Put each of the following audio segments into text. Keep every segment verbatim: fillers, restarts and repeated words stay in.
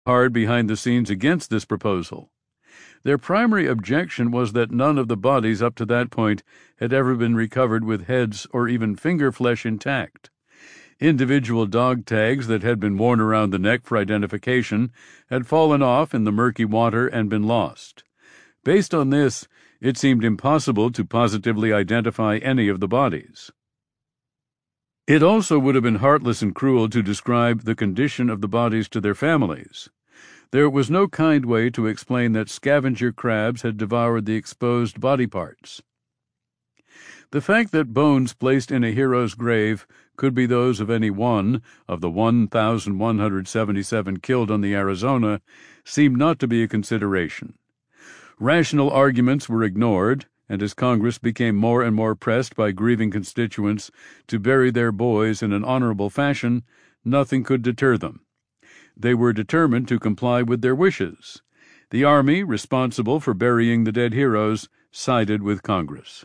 hard behind the scenes against this proposal. Their primary objection was that none of the bodies up to that point had ever been recovered with heads or even finger flesh intact. Individual dog tags that had been worn around the neck for identification had fallen off in the murky water and been lost. Based on this, it seemed impossible to positively identify any of the bodies. It also would have been heartless and cruel to describe the condition of the bodies to their families. There was no kind way to explain that scavenger crabs had devoured the exposed body parts. The fact that bones placed in a hero's grave could be those of any one of the one thousand one hundred seventy-seven killed on the Arizona seemed not to be a consideration. Rational arguments were ignored, and as Congress became more and more pressed by grieving constituents to bury their boys in an honorable fashion, nothing could deter them. They were determined to comply with their wishes. The Army, responsible for burying the dead heroes, sided with Congress.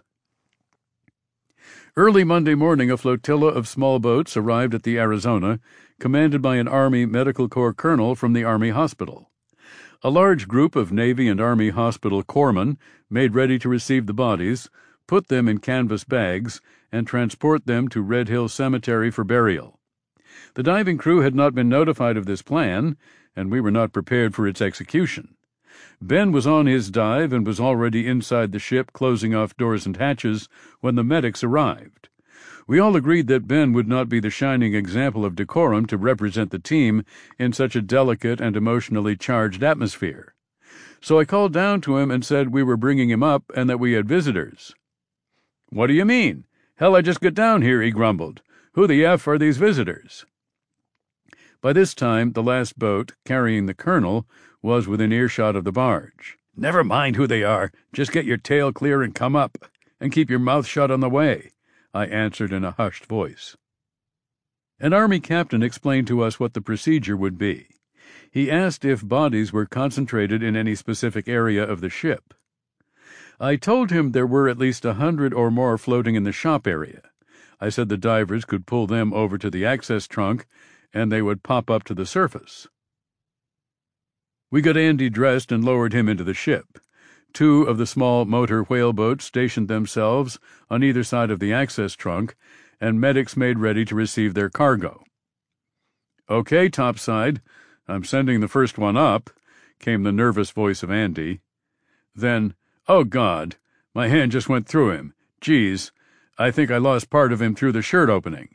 Early Monday morning, a flotilla of small boats arrived at the Arizona, commanded by an Army Medical Corps colonel from the Army Hospital. A large group of Navy and Army Hospital corpsmen made ready to receive the bodies, put them in canvas bags, and transport them to Red Hill Cemetery for burial. The diving crew had not been notified of this plan, and we were not prepared for its execution. Ben was on his dive and was already inside the ship closing off doors and hatches when the medics arrived. We all agreed that Ben would not be the shining example of decorum to represent the team in such a delicate and emotionally charged atmosphere. So I called down to him and said we were bringing him up and that we had visitors. "What do you mean? Hell, I just got down here," he grumbled. "Who the F are these visitors?" By this time, the last boat, carrying the colonel, was within earshot of the barge. "Never mind who they are. Just get your tail clear and come up, and keep your mouth shut on the way," I answered in a hushed voice. An Army captain explained to us what the procedure would be. He asked if bodies were concentrated in any specific area of the ship. I told him there were at least a hundred or more floating in the shop area. I said the divers could pull them over to the access trunk, and they would pop up to the surface. We got Andy dressed and lowered him into the ship. Two of the small motor whaleboats stationed themselves on either side of the access trunk, and medics made ready to receive their cargo. "Okay, topside, I'm sending the first one up," came the nervous voice of Andy. Then, "Oh, God, my hand just went through him. Geez, I think I lost part of him through the shirt opening."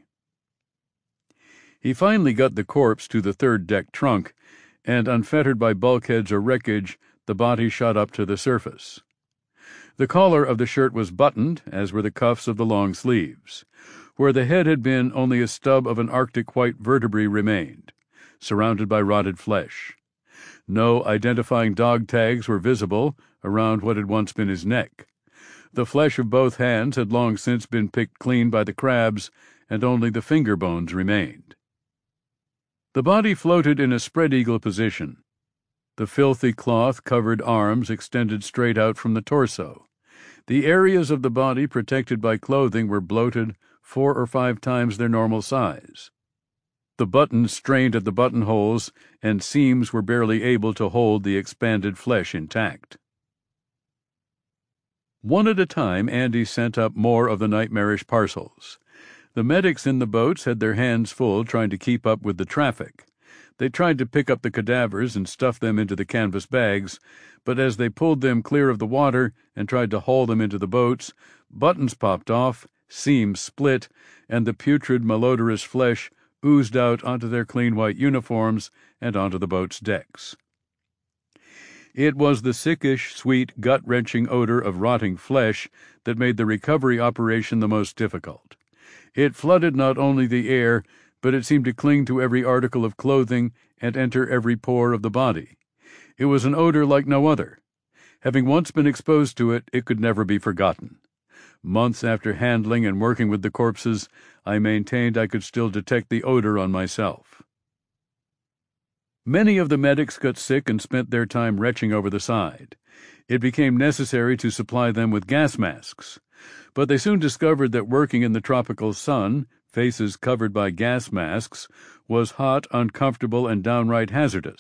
He finally got the corpse to the third deck trunk, and unfettered by bulkheads or wreckage, the body shot up to the surface. The collar of the shirt was buttoned, as were the cuffs of the long sleeves. Where the head had been, only a stub of an Arctic white vertebrae remained, surrounded by rotted flesh. No identifying dog tags were visible around what had once been his neck. The flesh of both hands had long since been picked clean by the crabs, and only the finger bones remained. The body floated in a spread-eagle position. The filthy cloth-covered arms extended straight out from the torso. The areas of the body protected by clothing were bloated four or five times their normal size. The buttons strained at the buttonholes, and seams were barely able to hold the expanded flesh intact. One at a time, Andy sent up more of the nightmarish parcels. The medics in the boats had their hands full trying to keep up with the traffic. They tried to pick up the cadavers and stuff them into the canvas bags, but as they pulled them clear of the water and tried to haul them into the boats, buttons popped off, seams split, and the putrid, malodorous flesh oozed out onto their clean white uniforms and onto the boat's decks. It was the sickish, sweet, gut-wrenching odor of rotting flesh that made the recovery operation the most difficult. It flooded not only the air, but it seemed to cling to every article of clothing and enter every pore of the body. It was an odor like no other. Having once been exposed to it, it could never be forgotten. Months after handling and working with the corpses, I maintained I could still detect the odor on myself. Many of the medics got sick and spent their time retching over the side. It became necessary to supply them with gas masks. But they soon discovered that working in the tropical sun, faces covered by gas masks, was hot, uncomfortable, and downright hazardous.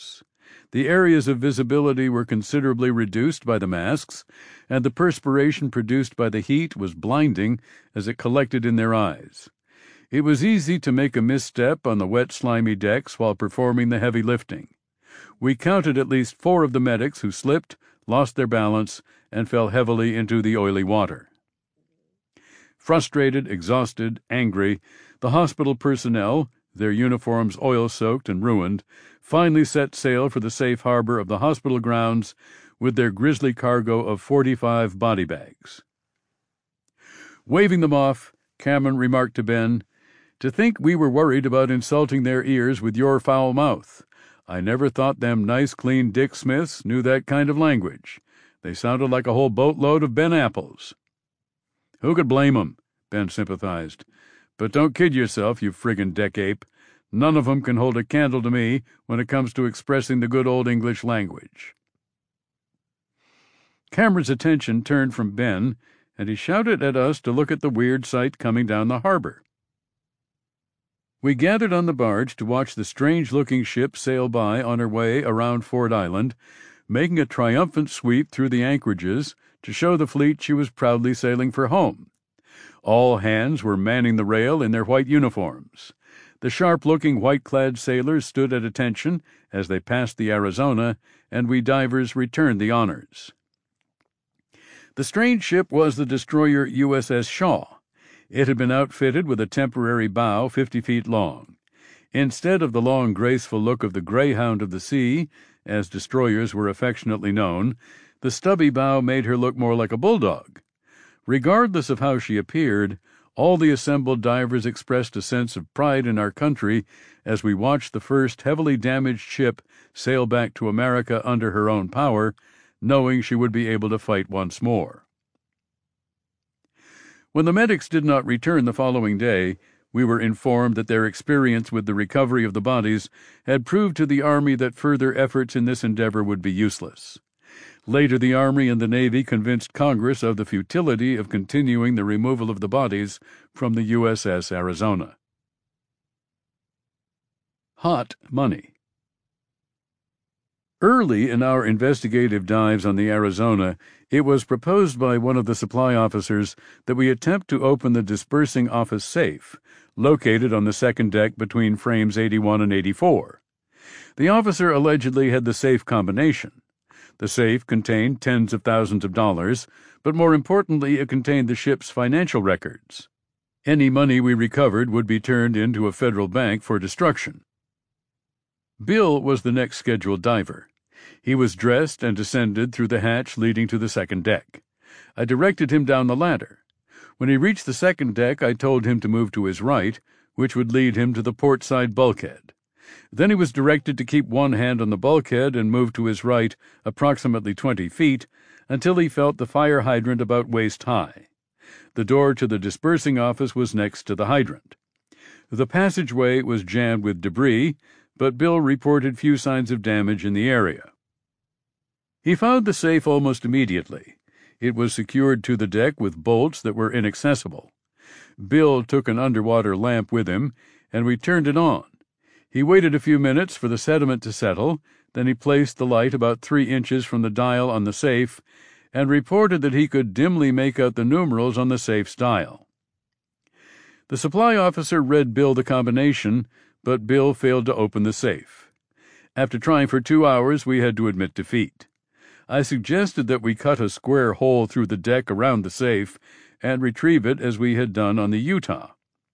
The areas of visibility were considerably reduced by the masks, and the perspiration produced by the heat was blinding as it collected in their eyes. It was easy to make a misstep on the wet, slimy decks while performing the heavy lifting. We counted at least four of the medics who slipped, lost their balance, and fell heavily into the oily water. Frustrated, exhausted, angry, the hospital personnel, their uniforms oil-soaked and ruined, finally set sail for the safe harbor of the hospital grounds with their grisly cargo of forty-five body bags. Waving them off, Cameron remarked to Ben, "To think we were worried about insulting their ears with your foul mouth. I never thought them nice, clean Dick Smiths knew that kind of language. They sounded like a whole boatload of Ben Apples." "Who could blame 'em?" Ben sympathized. "But don't kid yourself, you friggin' deck-ape. None of 'em can hold a candle to me when it comes to expressing the good old English language." Cameron's attention turned from Ben, and he shouted at us to look at the weird sight coming down the harbor. We gathered on the barge to watch the strange-looking ship sail by on her way around Ford Island, making a triumphant sweep through the anchorages to show the fleet she was proudly sailing for home. All hands were manning the rail in their white uniforms. The sharp-looking, white-clad sailors stood at attention as they passed the Arizona, and we divers returned the honors. The strange ship was the destroyer U S S Shaw. It had been outfitted with a temporary bow fifty feet long. Instead of the long, graceful look of the Greyhound of the Sea, as destroyers were affectionately known, the stubby bow made her look more like a bulldog. Regardless of how she appeared, all the assembled divers expressed a sense of pride in our country as we watched the first heavily damaged ship sail back to America under her own power, knowing she would be able to fight once more. When the medics did not return the following day, we were informed that their experience with the recovery of the bodies had proved to the Army that further efforts in this endeavor would be useless. Later, the Army and the Navy convinced Congress of the futility of continuing the removal of the bodies from the U S S Arizona. Hot money. Early in our investigative dives on the Arizona, it was proposed by one of the supply officers that we attempt to open the dispersing office safe, located on the second deck between frames eighty-one and eighty-four. The officer allegedly had the safe combination. The safe contained tens of thousands of dollars, but more importantly, it contained the ship's financial records. Any money we recovered would be turned into a federal bank for destruction. Bill was the next scheduled diver. He was dressed and descended through the hatch leading to the second deck. I directed him down the ladder. When he reached the second deck, I told him to move to his right, which would lead him to the port side bulkhead. Then he was directed to keep one hand on the bulkhead and move to his right approximately twenty feet until he felt the fire hydrant about waist high. The door to the dispersing office was next to the hydrant. The passageway was jammed with debris, but Bill reported few signs of damage in the area. He found the safe almost immediately. It was secured to the deck with bolts that were inaccessible. Bill took an underwater lamp with him, and we turned it on. He waited a few minutes for the sediment to settle, then he placed the light about three inches from the dial on the safe and reported that he could dimly make out the numerals on the safe's dial. The supply officer read Bill the combination, but Bill failed to open the safe. After trying for two hours, we had to admit defeat. I suggested that we cut a square hole through the deck around the safe and retrieve it as we had done on the Utah.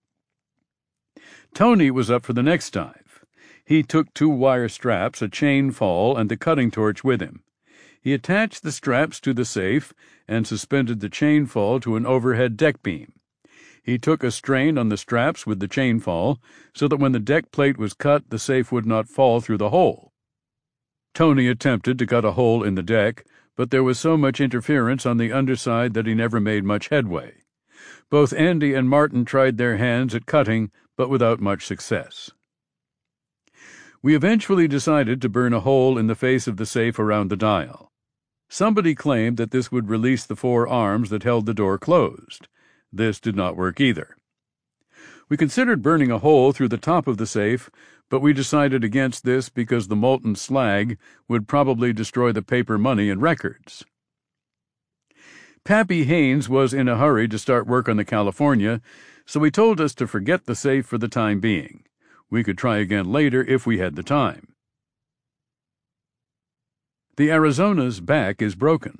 Tony was up for the next dive. He took two wire straps, a chain fall, and the cutting torch with him. He attached the straps to the safe and suspended the chain fall to an overhead deck beam. He took a strain on the straps with the chain fall so that when the deck plate was cut, the safe would not fall through the hole. Tony attempted to cut a hole in the deck, but there was so much interference on the underside that he never made much headway. Both Andy and Martin tried their hands at cutting, but without much success. We eventually decided to burn a hole in the face of the safe around the dial. Somebody claimed that this would release the four arms that held the door closed. This did not work either. We considered burning a hole through the top of the safe, but we decided against this because the molten slag would probably destroy the paper money and records. Pappy Haynes was in a hurry to start work on the California, so he told us to forget the safe for the time being. We could try again later if we had the time. The Arizona's back is broken.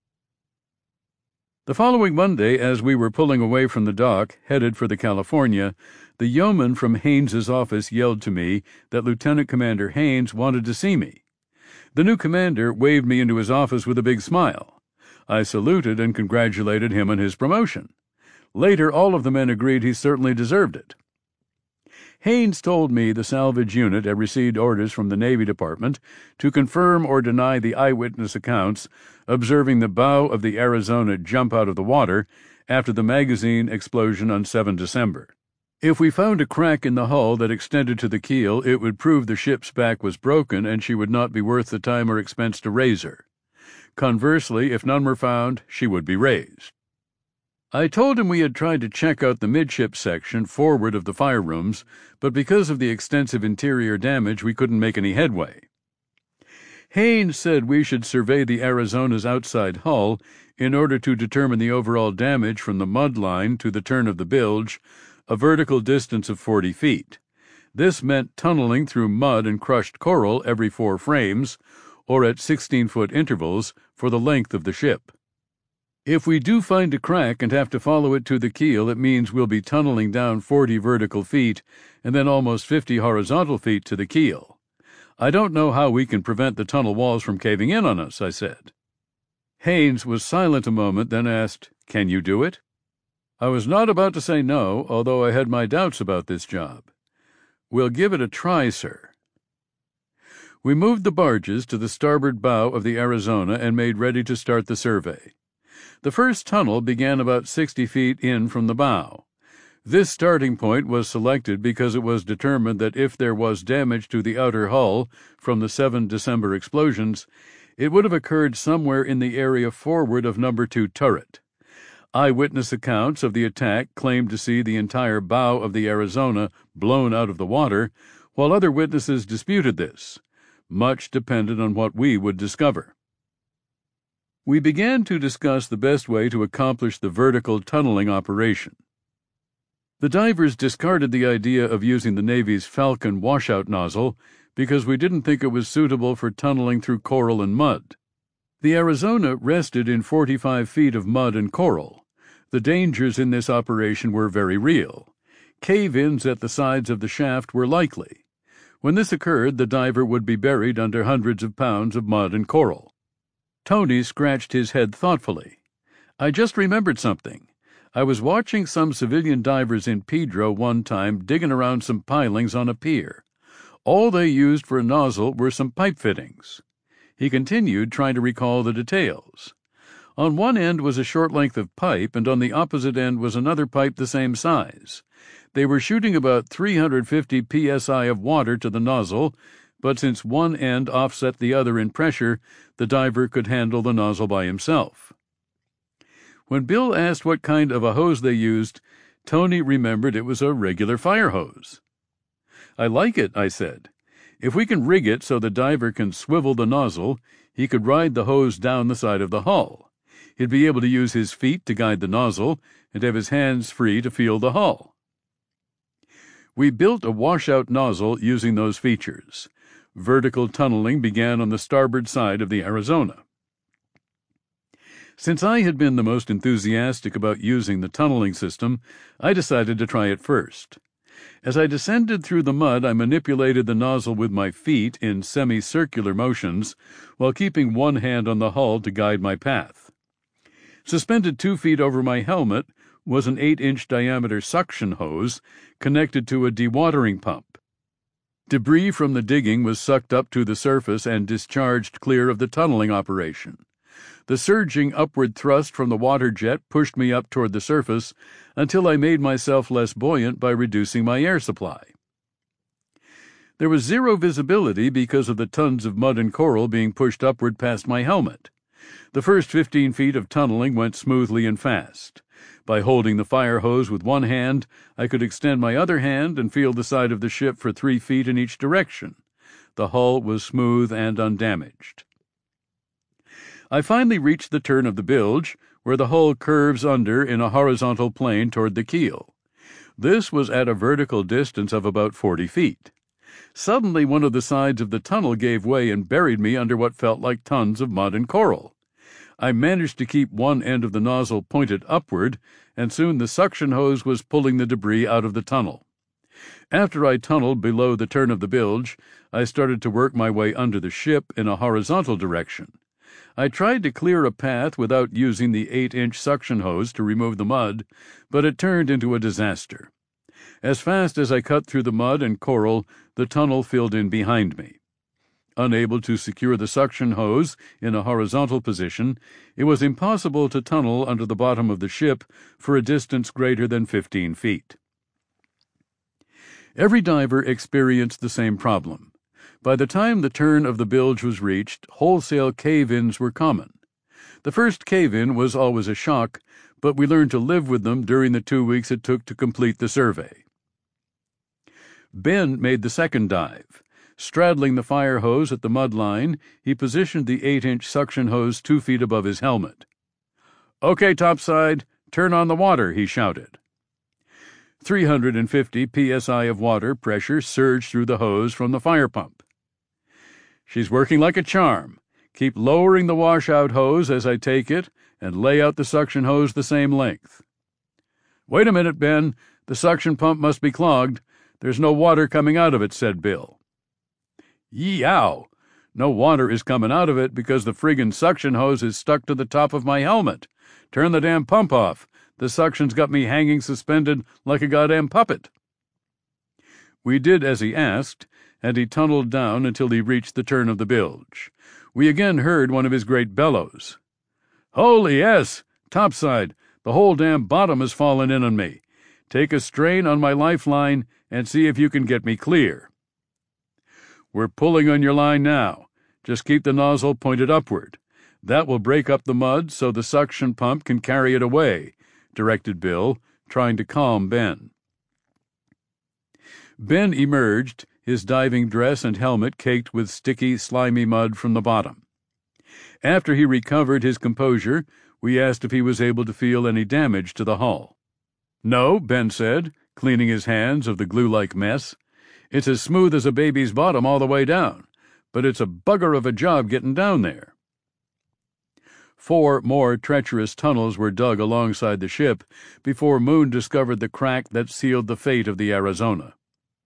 The following Monday, as we were pulling away from the dock, headed for the California, the yeoman from Haynes's office yelled to me that Lieutenant Commander Haynes wanted to see me. The new commander waved me into his office with a big smile. I saluted and congratulated him on his promotion. Later, all of the men agreed he certainly deserved it. Haynes told me the salvage unit had received orders from the Navy Department to confirm or deny the eyewitness accounts observing the bow of the Arizona jump out of the water after the magazine explosion on the seventh of December. If we found a crack in the hull that extended to the keel, it would prove the ship's back was broken and she would not be worth the time or expense to raise her. Conversely, if none were found, she would be raised. I told him we had tried to check out the midship section forward of the fire rooms, but because of the extensive interior damage, we couldn't make any headway. Haynes said we should survey the Arizona's outside hull in order to determine the overall damage from the mud line to the turn of the bilge, a vertical distance of forty feet. This meant tunneling through mud and crushed coral every four frames, or at sixteen-foot intervals, for the length of the ship. If we do find a crack and have to follow it to the keel, it means we'll be tunneling down forty vertical feet and then almost fifty horizontal feet to the keel. I don't know how we can prevent the tunnel walls from caving in on us, I said. Haynes was silent a moment, then asked, "Can you do it?" I was not about to say no, although I had my doubts about this job. "We'll give it a try, sir." We moved the barges to the starboard bow of the Arizona and made ready to start the survey. The first tunnel began about sixty feet in from the bow. This starting point was selected because it was determined that if there was damage to the outer hull from the seventh of December explosions, it would have occurred somewhere in the area forward of number two turret. Eyewitness accounts of the attack claimed to see the entire bow of the Arizona blown out of the water, while other witnesses disputed this. Much depended on what we would discover. We began to discuss the best way to accomplish the vertical tunneling operation. The divers discarded the idea of using the Navy's Falcon washout nozzle because we didn't think it was suitable for tunneling through coral and mud. The Arizona rested in forty-five feet of mud and coral. The dangers in this operation were very real. Cave-ins at the sides of the shaft were likely. When this occurred, the diver would be buried under hundreds of pounds of mud and coral. Tony scratched his head thoughtfully. "I just remembered something. I was watching some civilian divers in Pedro one time digging around some pilings on a pier. All they used for a nozzle were some pipe fittings." He continued, trying to recall the details. On one end was a short length of pipe, and on the opposite end was another pipe the same size. They were shooting about three hundred fifty P S I of water to the nozzle, but since one end offset the other in pressure, the diver could handle the nozzle by himself. When Bill asked what kind of a hose they used, Tony remembered it was a regular fire hose. "I like it," I said. "If we can rig it so the diver can swivel the nozzle, he could ride the hose down the side of the hull. He'd be able to use his feet to guide the nozzle and have his hands free to feel the hull." We built a washout nozzle using those features. Vertical tunneling began on the starboard side of the Arizona. Since I had been the most enthusiastic about using the tunneling system, I decided to try it first. As I descended through the mud, I manipulated the nozzle with my feet in semicircular motions while keeping one hand on the hull to guide my path. Suspended two feet over my helmet was an eight-inch diameter suction hose connected to a dewatering pump. Debris from the digging was sucked up to the surface and discharged clear of the tunneling operation. The surging upward thrust from the water jet pushed me up toward the surface until I made myself less buoyant by reducing my air supply. There was zero visibility because of the tons of mud and coral being pushed upward past my helmet. The first fifteen feet of tunneling went smoothly and fast. By holding the fire hose with one hand, I could extend my other hand and feel the side of the ship for three feet in each direction. The hull was smooth and undamaged. I finally reached the turn of the bilge, where the hull curves under in a horizontal plane toward the keel. This was at a vertical distance of about forty feet. Suddenly, one of the sides of the tunnel gave way and buried me under what felt like tons of mud and coral. I managed to keep one end of the nozzle pointed upward, and soon the suction hose was pulling the debris out of the tunnel. After I tunneled below the turn of the bilge, I started to work my way under the ship in a horizontal direction. I tried to clear a path without using the eight-inch suction hose to remove the mud, but it turned into a disaster. As fast as I cut through the mud and coral, the tunnel filled in behind me. Unable to secure the suction hose in a horizontal position, it was impossible to tunnel under the bottom of the ship for a distance greater than fifteen feet. Every diver experienced the same problem. By the time the turn of the bilge was reached, wholesale cave-ins were common. The first cave-in was always a shock, but we learned to live with them during the two weeks it took to complete the survey. Ben made the second dive. Straddling the fire hose at the mud line, he positioned the eight-inch suction hose two feet above his helmet. "Okay, topside, turn on the water," he shouted. three hundred fifty P S I of water pressure surged through the hose from the fire pump. "She's working like a charm. Keep lowering the washout hose as I take it, and lay out the suction hose the same length." "Wait a minute, Ben. The suction pump must be clogged. There's no water coming out of it," said Bill. "Yow! No water is coming out of it because the friggin' suction hose is stuck to the top of my helmet. Turn the damn pump off. The suction's got me hanging suspended like a goddamn puppet." We did as he asked, and he tunneled down until he reached the turn of the bilge. We again heard one of his great bellows. "Holy yes! Topside, the whole damn bottom has fallen in on me. Take a strain on my lifeline and see if you can get me clear." "We're pulling on your line now. Just keep the nozzle pointed upward. That will break up the mud so the suction pump can carry it away," directed Bill, trying to calm Ben. Ben emerged, his diving dress and helmet caked with sticky, slimy mud from the bottom. After he recovered his composure, we asked if he was able to feel any damage to the hull. "No," Ben said, cleaning his hands of the glue-like mess. "It's as smooth as a baby's bottom all the way down, but it's a bugger of a job getting down there." Four more treacherous tunnels were dug alongside the ship before Moon discovered the crack that sealed the fate of the Arizona.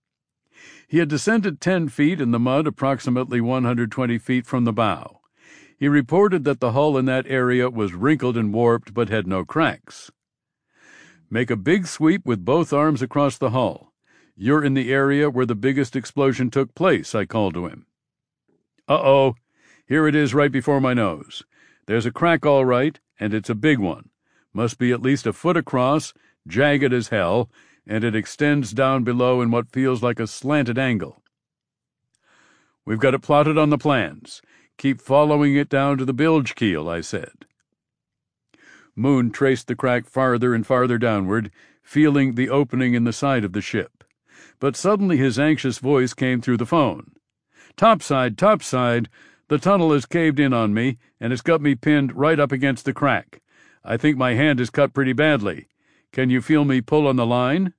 He had descended ten feet in the mud approximately one hundred twenty feet from the bow. He reported that the hull in that area was wrinkled and warped but had no cracks. "Make a big sweep with both arms across the hull. You're in the area where the biggest explosion took place," I called to him. "Uh-oh, here it is right before my nose. There's a crack all right, and it's a big one. Must be at least a foot across, jagged as hell, and it extends down below in what feels like a slanted angle." "We've got it plotted on the plans. Keep following it down to the bilge keel," I said. Moon traced the crack farther and farther downward, feeling the opening in the side of the ship. But suddenly his anxious voice came through the phone. "Topside, topside, the tunnel has caved in on me, and it's got me pinned right up against the crack. I think my hand is cut pretty badly. Can you feel me pull on the line?"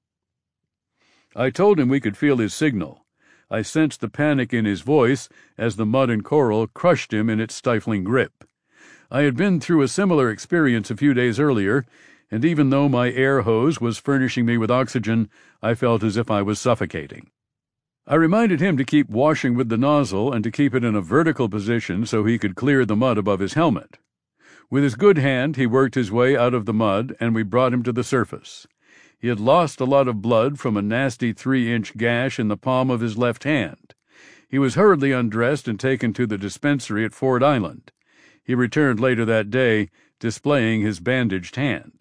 I told him we could feel his signal. I sensed the panic in his voice as the mud and coral crushed him in its stifling grip. I had been through a similar experience a few days earlier, and even though my air hose was furnishing me with oxygen, I felt as if I was suffocating. I reminded him to keep washing with the nozzle and to keep it in a vertical position so he could clear the mud above his helmet. With his good hand, he worked his way out of the mud, and we brought him to the surface. He had lost a lot of blood from a nasty three-inch gash in the palm of his left hand. He was hurriedly undressed and taken to the dispensary at Ford Island. He returned later that day, displaying his bandaged hand.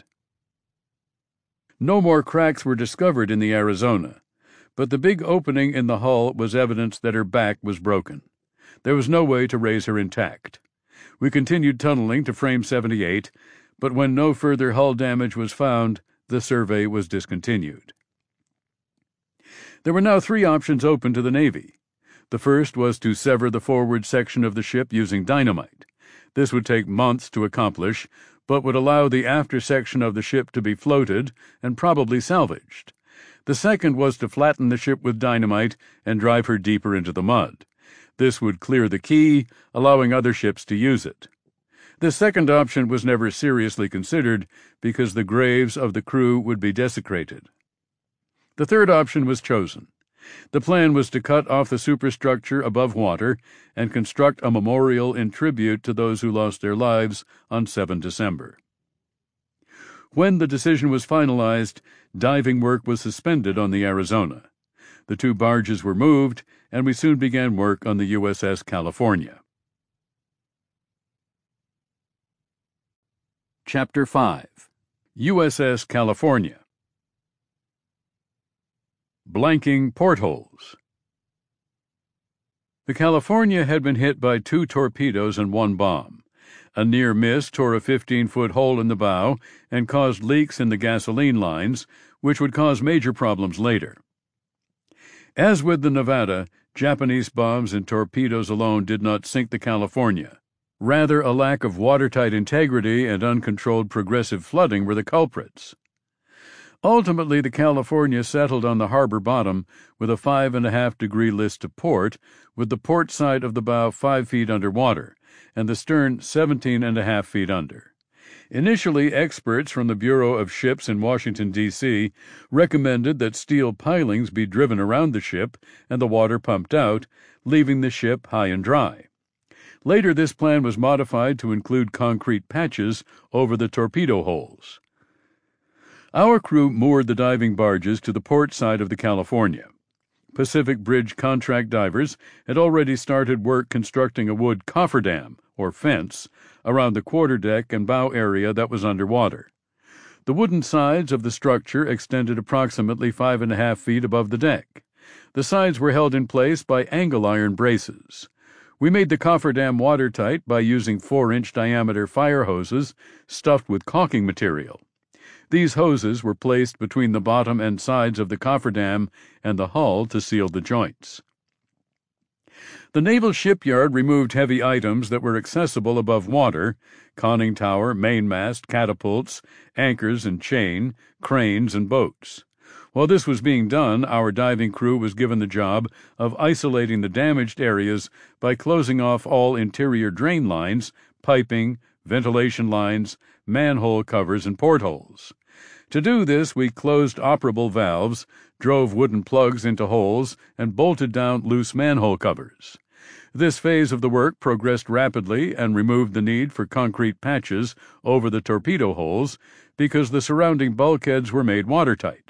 No more cracks were discovered in the Arizona, but the big opening in the hull was evidence that her back was broken. There was no way to raise her intact. We continued tunneling to frame seventy-eight, but when no further hull damage was found, the survey was discontinued. There were now three options open to the Navy. The first was to sever the forward section of the ship using dynamite. This would take months to accomplish, but would allow the after section of the ship to be floated and probably salvaged. The second was to flatten the ship with dynamite and drive her deeper into the mud. This would clear the quay, allowing other ships to use it. The second option was never seriously considered because the graves of the crew would be desecrated. The third option was chosen. The plan was to cut off the superstructure above water and construct a memorial in tribute to those who lost their lives on the seventh of December. When the decision was finalized, diving work was suspended on the Arizona. The two barges were moved, and we soon began work on the U S S California. Chapter five. U S S California. Blanking portholes. The California had been hit by two torpedoes and one bomb. A near miss tore a fifteen-foot hole in the bow and caused leaks in the gasoline lines, which would cause major problems later. As with the Nevada, Japanese bombs and torpedoes alone did not sink the California. Rather, a lack of watertight integrity and uncontrolled progressive flooding were the culprits. Ultimately, the California settled on the harbor bottom with a five and a half degree list to port, with the port side of the bow five feet under water, and the stern seventeen and a half feet under. Initially, experts from the Bureau of Ships in Washington, D C recommended that steel pilings be driven around the ship and the water pumped out, leaving the ship high and dry. Later, this plan was modified to include concrete patches over the torpedo holes. Our crew moored the diving barges to the port side of the California. Pacific Bridge contract divers had already started work constructing a wood cofferdam, or fence, around the quarterdeck and bow area that was underwater. The wooden sides of the structure extended approximately five and a half feet above the deck. The sides were held in place by angle iron braces. We made the cofferdam watertight by using four-inch diameter fire hoses stuffed with caulking material. These hoses were placed between the bottom and sides of the cofferdam and the hull to seal the joints. The naval shipyard removed heavy items that were accessible above water: conning tower, mainmast, catapults, anchors and chain, cranes and boats. While this was being done, our diving crew was given the job of isolating the damaged areas by closing off all interior drain lines, piping, ventilation lines, manhole covers, and portholes. To do this, we closed operable valves, drove wooden plugs into holes, and bolted down loose manhole covers. This phase of the work progressed rapidly and removed the need for concrete patches over the torpedo holes because the surrounding bulkheads were made watertight.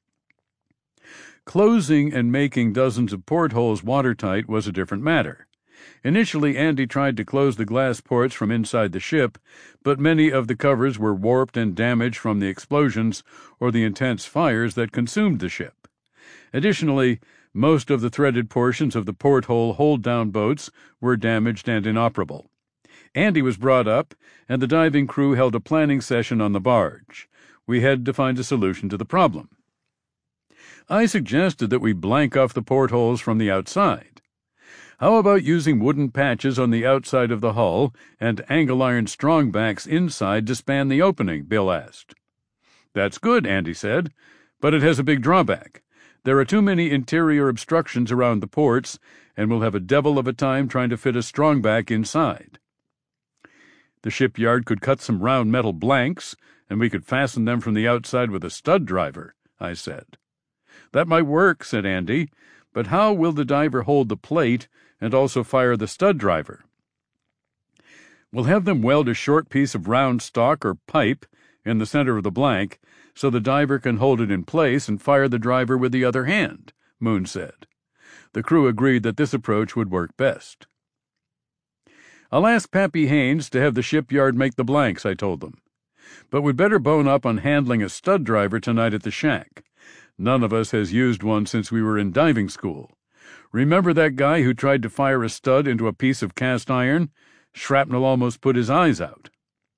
Closing and making dozens of portholes watertight was a different matter. Initially, Andy tried to close the glass ports from inside the ship, but many of the covers were warped and damaged from the explosions or the intense fires that consumed the ship. Additionally, most of the threaded portions of the porthole hold-down boats were damaged and inoperable. Andy was brought up, and the diving crew held a planning session on the barge. We had to find a solution to the problem. I suggested that we blank off the portholes from the outside. How about using wooden patches on the outside of the hull and angle iron strongbacks inside to span the opening? Bill asked. That's good, Andy said, but it has a big drawback. There are too many interior obstructions around the ports, and we'll have a devil of a time trying to fit a strongback inside. The shipyard could cut some round metal blanks, and we could fasten them from the outside with a stud driver, I said. That might work, said Andy, but how will the diver hold the plate and also fire the stud driver? We'll have them weld a short piece of round stock or pipe in the center of the blank so the diver can hold it in place and fire the driver with the other hand, Moon said. The crew agreed that this approach would work best. I'll ask Pappy Haynes to have the shipyard make the blanks, I told them. But we'd better bone up on handling a stud driver tonight at the shack. None of us has used one since we were in diving school. Remember that guy who tried to fire a stud into a piece of cast iron? Shrapnel almost put his eyes out.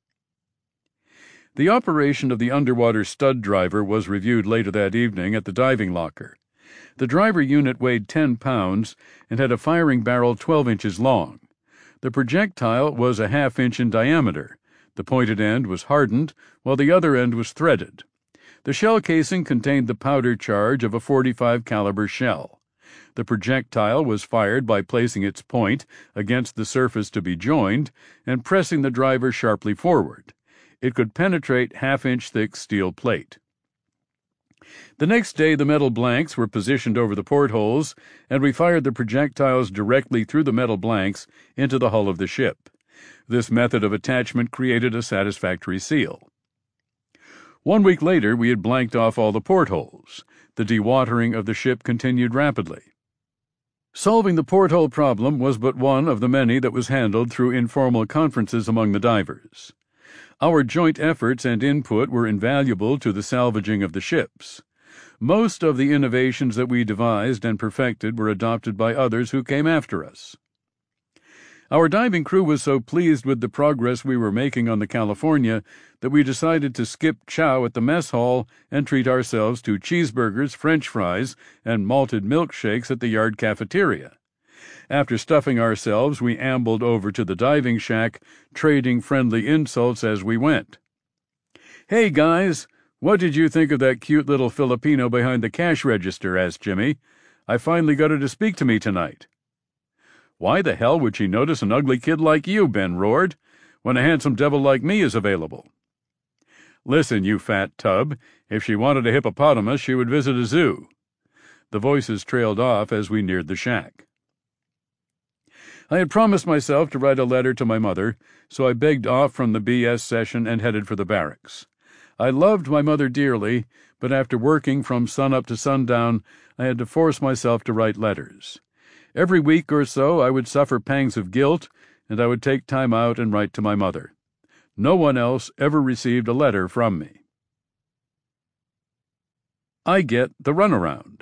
The operation of the underwater stud driver was reviewed later that evening at the diving locker. The driver unit weighed ten pounds and had a firing barrel twelve inches long. The projectile was a half inch in diameter. The pointed end was hardened, while the other end was threaded. The shell casing contained the powder charge of a forty-five caliber shell. The projectile was fired by placing its point against the surface to be joined and pressing the driver sharply forward. It could penetrate half-inch thick steel plate. The next day the metal blanks were positioned over the portholes, and we fired the projectiles directly through the metal blanks into the hull of the ship. This method of attachment created a satisfactory seal. One week later we had blanked off all the portholes. The dewatering of the ship continued rapidly. Solving the porthole problem was but one of the many that was handled through informal conferences among the divers. Our joint efforts and input were invaluable to the salvaging of the ships. Most of the innovations that we devised and perfected were adopted by others who came after us. Our diving crew was so pleased with the progress we were making on the California that we decided to skip chow at the mess hall and treat ourselves to cheeseburgers, French fries, and malted milkshakes at the yard cafeteria. After stuffing ourselves, we ambled over to the diving shack, trading friendly insults as we went. "Hey, guys, what did you think of that cute little Filipino behind the cash register?" asked Jimmy. "I finally got her to speak to me tonight." "Why the hell would she notice an ugly kid like you?" Ben roared, "when a handsome devil like me is available?" "Listen, you fat tub, if she wanted a hippopotamus, she would visit a zoo." The voices trailed off as we neared the shack. I had promised myself to write a letter to my mother, so I begged off from the B S session and headed for the barracks. I loved my mother dearly, but after working from sunup to sundown, I had to force myself to write letters. Every week or so I would suffer pangs of guilt, and I would take time out and write to my mother. No one else ever received a letter from me. I get the runaround.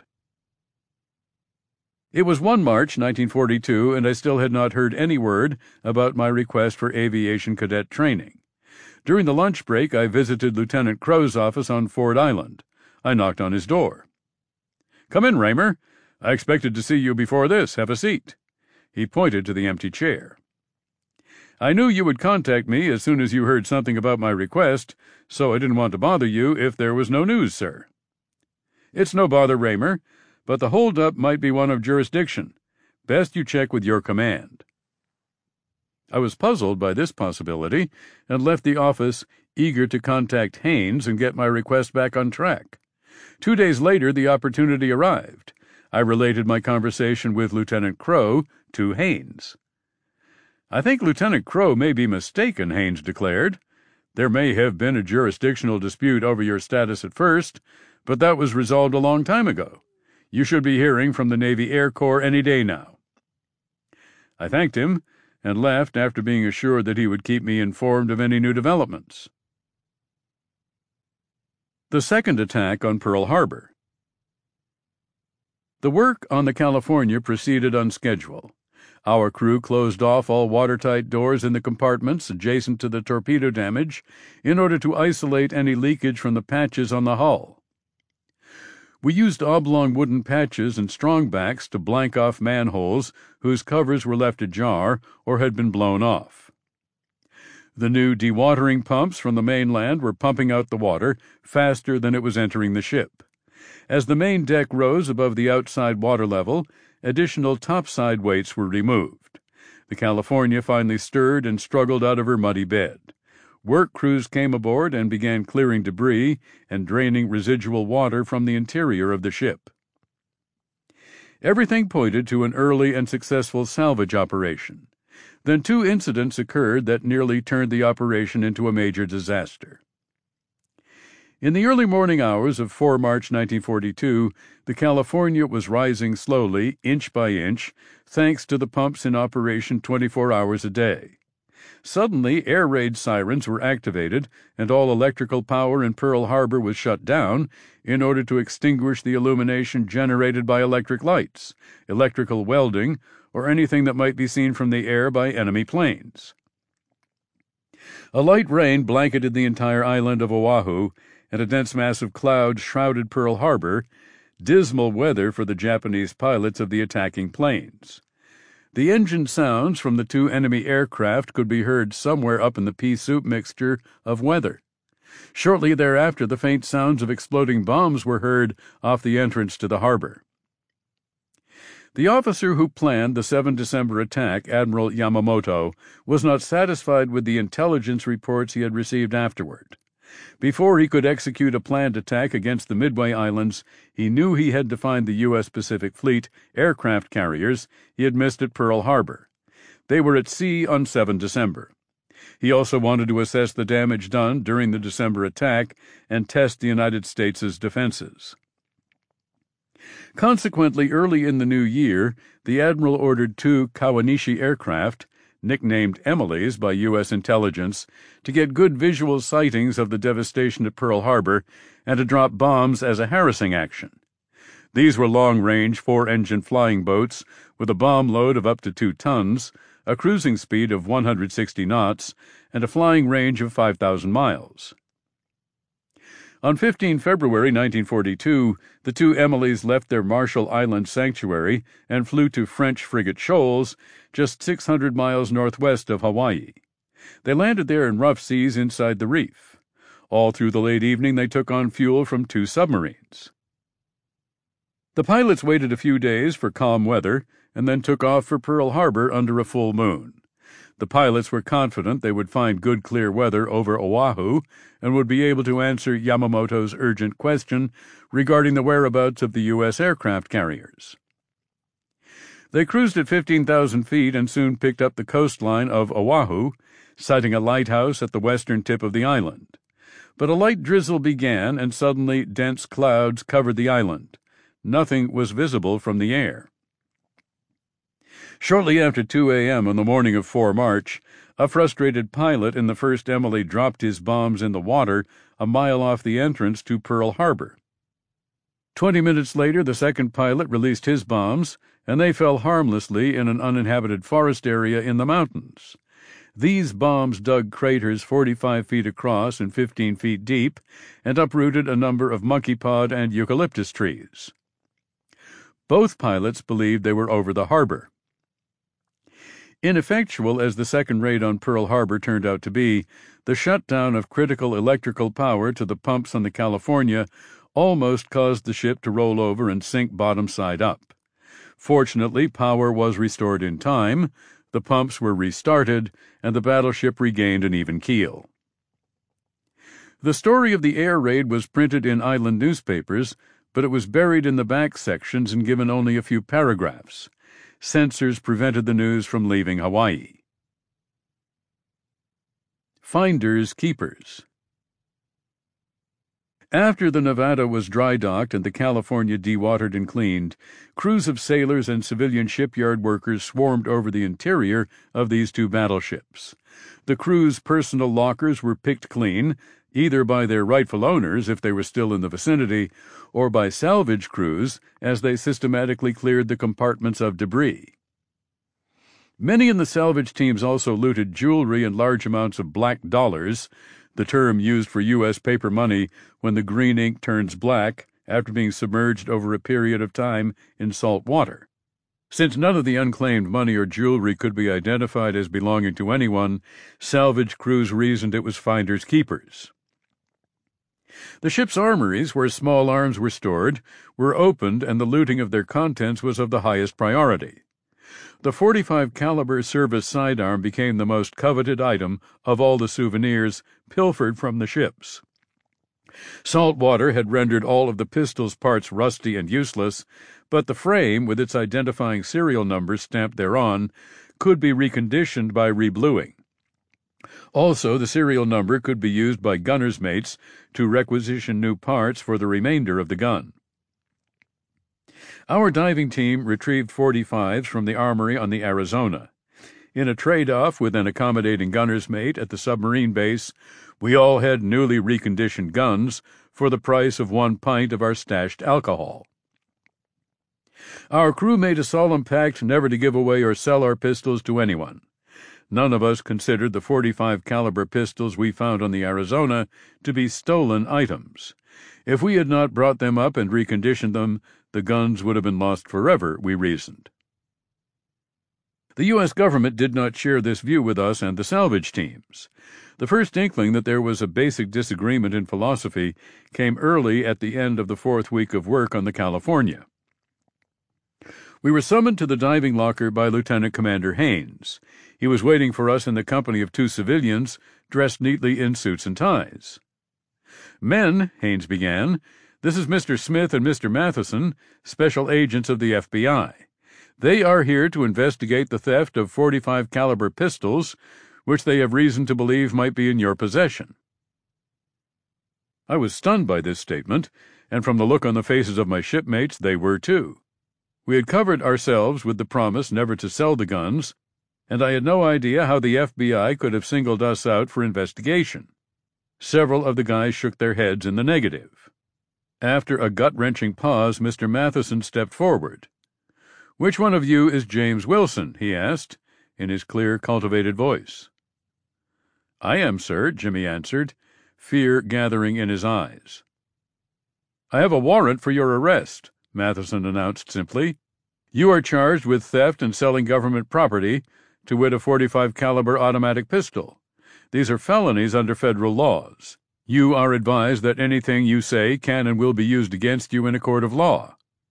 It was the first of March nineteen forty-two, and I still had not heard any word about my request for aviation cadet training. During the lunch break, I visited Lieutenant Crow's office on Ford Island. I knocked on his door. "Come in, Raymer. I expected to see you before this. Have a seat." He pointed to the empty chair. "I knew you would contact me as soon as you heard something about my request, so I didn't want to bother you if there was no news, sir." "It's no bother, Raymer, but the hold-up might be one of jurisdiction. Best you check with your command." I was puzzled by this possibility and left the office eager to contact Haines and get my request back on track. Two days later the opportunity arrived. I related my conversation with Lieutenant Crow to Haines. "I think Lieutenant Crow may be mistaken," Haines declared. "There may have been a jurisdictional dispute over your status at first, but that was resolved a long time ago. You should be hearing from the Navy Air Corps any day now." I thanked him and left after being assured that he would keep me informed of any new developments. The second attack on Pearl Harbor. The work on the California proceeded on schedule. Our crew closed off all watertight doors in the compartments adjacent to the torpedo damage in order to isolate any leakage from the patches on the hull. We used oblong wooden patches and strongbacks to blank off manholes whose covers were left ajar or had been blown off. The new dewatering pumps from the mainland were pumping out the water faster than it was entering the ship. As the main deck rose above the outside water level, additional topside weights were removed. The California finally stirred and struggled out of her muddy bed. Work crews came aboard and began clearing debris and draining residual water from the interior of the ship. Everything pointed to an early and successful salvage operation. Then two incidents occurred that nearly turned the operation into a major disaster. In the early morning hours of the fourth of March nineteen forty-two, the California was rising slowly, inch by inch, thanks to the pumps in operation twenty-four hours a day. Suddenly, air raid sirens were activated, and all electrical power in Pearl Harbor was shut down in order to extinguish the illumination generated by electric lights, electrical welding, or anything that might be seen from the air by enemy planes. A light rain blanketed the entire island of Oahu, and a dense mass of clouds shrouded Pearl Harbor, dismal weather for the Japanese pilots of the attacking planes. The engine sounds from the two enemy aircraft could be heard somewhere up in the pea soup mixture of weather. Shortly thereafter, the faint sounds of exploding bombs were heard off the entrance to the harbor. The officer who planned the seventh of December attack, Admiral Yamamoto, was not satisfied with the intelligence reports he had received afterward. Before he could execute a planned attack against the Midway Islands, he knew he had to find the U S Pacific Fleet aircraft carriers he had missed at Pearl Harbor. They were at sea on the seventh of December. He also wanted to assess the damage done during the December attack and test the United States' defenses. Consequently, early in the new year, the Admiral ordered two Kawanishi aircraft, nicknamed Emily's by U S intelligence, to get good visual sightings of the devastation at Pearl Harbor and to drop bombs as a harassing action. These were long-range, four-engine flying boats with a bomb load of up to two tons, a cruising speed of one hundred sixty knots, and a flying range of five thousand miles. On the fifteenth of February nineteen forty-two, the two Emilys left their Marshall Island sanctuary and flew to French frigate Shoals, just six hundred miles northwest of Hawaii. They landed there in rough seas inside the reef. All through the late evening they took on fuel from two submarines. The pilots waited a few days for calm weather and then took off for Pearl Harbor under a full moon. The pilots were confident they would find good clear weather over Oahu and would be able to answer Yamamoto's urgent question regarding the whereabouts of the U S aircraft carriers. They cruised at fifteen thousand feet and soon picked up the coastline of Oahu, sighting a lighthouse at the western tip of the island. But a light drizzle began, and suddenly dense clouds covered the island. Nothing was visible from the air. Shortly after two a.m. on the morning of the fourth of March, a frustrated pilot in the first Emily dropped his bombs in the water a mile off the entrance to Pearl Harbor. Twenty minutes later, the second pilot released his bombs, and they fell harmlessly in an uninhabited forest area in the mountains. These bombs dug craters forty-five feet across and fifteen feet deep and uprooted a number of monkeypod and eucalyptus trees. Both pilots believed they were over the harbor. Ineffectual as the second raid on Pearl Harbor turned out to be, the shutdown of critical electrical power to the pumps on the California almost caused the ship to roll over and sink bottom side up. Fortunately, power was restored in time, the pumps were restarted, and the battleship regained an even keel. The story of the air raid was printed in island newspapers, but it was buried in the back sections and given only a few paragraphs. Censors prevented the news from leaving Hawaii. Finders Keepers. After the Nevada was dry docked and the California dewatered and cleaned, crews of sailors and civilian shipyard workers swarmed over the interior of these two battleships. The crew's personal lockers were picked clean, either by their rightful owners if they were still in the vicinity, or by salvage crews as they systematically cleared the compartments of debris. Many in the salvage teams also looted jewelry and large amounts of black dollars, the term used for U S paper money when the green ink turns black after being submerged over a period of time in salt water. Since none of the unclaimed money or jewelry could be identified as belonging to anyone, salvage crews reasoned it was finders keepers. The ship's armories, where small arms were stored, were opened, and the looting of their contents was of the highest priority. The forty-five caliber service sidearm became the most coveted item of all the souvenirs pilfered from the ships. Salt water had rendered all of the pistol's parts rusty and useless, but the frame, with its identifying serial numbers stamped thereon, could be reconditioned by rebluing. Also, the serial number could be used by gunners' mates to requisition new parts for the remainder of the gun. Our diving team retrieved forty-fives from the armory on the Arizona. In a trade-off with an accommodating gunner's mate at the submarine base, we all had newly reconditioned guns for the price of one pint of our stashed alcohol. Our crew made a solemn pact never to give away or sell our pistols to anyone. None of us considered the forty-five caliber pistols we found on the Arizona to be stolen items. If we had not brought them up and reconditioned them, the guns would have been lost forever, we reasoned. The U S government did not share this view with us and the salvage teams. The first inkling that there was a basic disagreement in philosophy came early at the end of the fourth week of work on the California. We were summoned to the diving locker by Lieutenant Commander Haines. He was waiting for us in the company of two civilians, dressed neatly in suits and ties. "Men," Haines began, "this is Mister Smith and Mister Matheson, special agents of the F B I. They are here to investigate the theft of forty-five caliber pistols, which they have reason to believe might be in your possession." I was stunned by this statement, and from the look on the faces of my shipmates, they were too. We had covered ourselves with the promise never to sell the guns, and I had no idea how the F B I could have singled us out for investigation. Several of the guys shook their heads in the negative. After a gut-wrenching pause, Mister Matheson stepped forward. "Which one of you is James Wilson?" he asked, in his clear, cultivated voice. "I am, sir," Jimmy answered, fear gathering in his eyes. "I have a warrant for your arrest," Matheson announced simply. "You are charged with theft and selling government property, to wit a forty-five caliber automatic pistol. These are felonies under federal laws. You are advised that anything you say can and will be used against you in a court of law."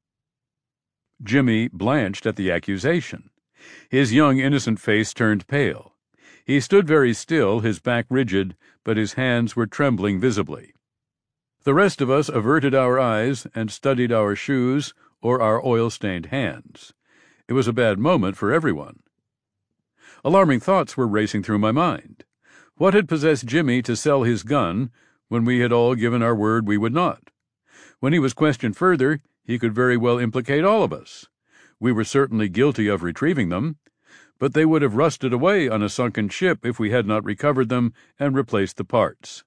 Jimmy blanched at the accusation. His young, innocent face turned pale. He stood very still, his back rigid, but his hands were trembling visibly. The rest of us averted our eyes and studied our shoes or our oil-stained hands. It was a bad moment for everyone. Alarming thoughts were racing through my mind. What had possessed Jimmy to sell his gun when we had all given our word we would not? When he was questioned further, he could very well implicate all of us. We were certainly guilty of retrieving them, but they would have rusted away on a sunken ship if we had not recovered them and replaced the parts.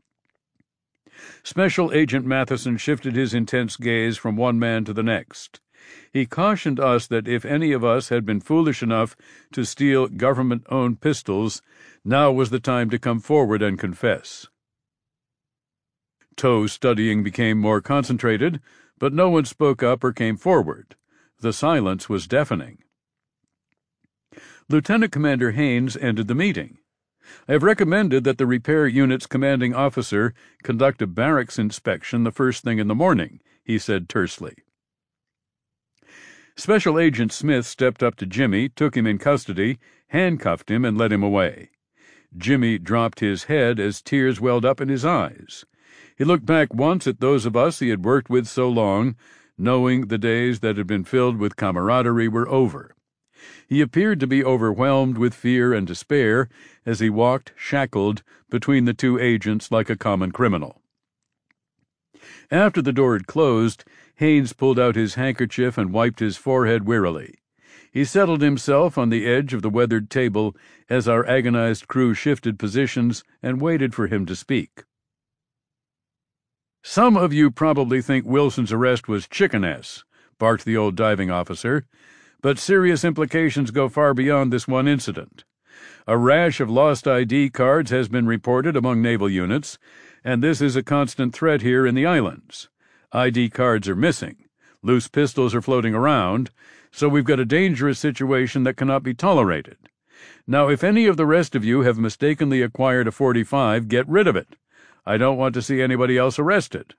Special Agent Matheson shifted his intense gaze from one man to the next. He cautioned us that if any of us had been foolish enough to steal government-owned pistols, now was the time to come forward and confess. Toe studying became more concentrated, but no one spoke up or came forward. The silence was deafening. Lieutenant Commander Haines ended the meeting. "I have recommended that the repair unit's commanding officer conduct a barracks inspection the first thing in the morning," he said tersely. Special Agent Smith stepped up to Jimmy, took him in custody, handcuffed him, and led him away. Jimmy dropped his head as tears welled up in his eyes. He looked back once at those of us he had worked with so long, knowing the days that had been filled with camaraderie were over. He appeared to be overwhelmed with fear and despair as he walked, shackled, between the two agents like a common criminal. After the door had closed, Haines pulled out his handkerchief and wiped his forehead wearily. He settled himself on the edge of the weathered table as our agonized crew shifted positions and waited for him to speak. "Some of you probably think Wilson's arrest was chicken-ass," barked the old diving officer, "but serious implications go far beyond this one incident. A rash of lost I D cards has been reported among naval units, and this is a constant threat here in the islands. I D cards are missing, loose pistols are floating around, so we've got a dangerous situation that cannot be tolerated. Now, if any of the rest of you have mistakenly acquired a forty-five, get rid of it. I don't want to see anybody else arrested."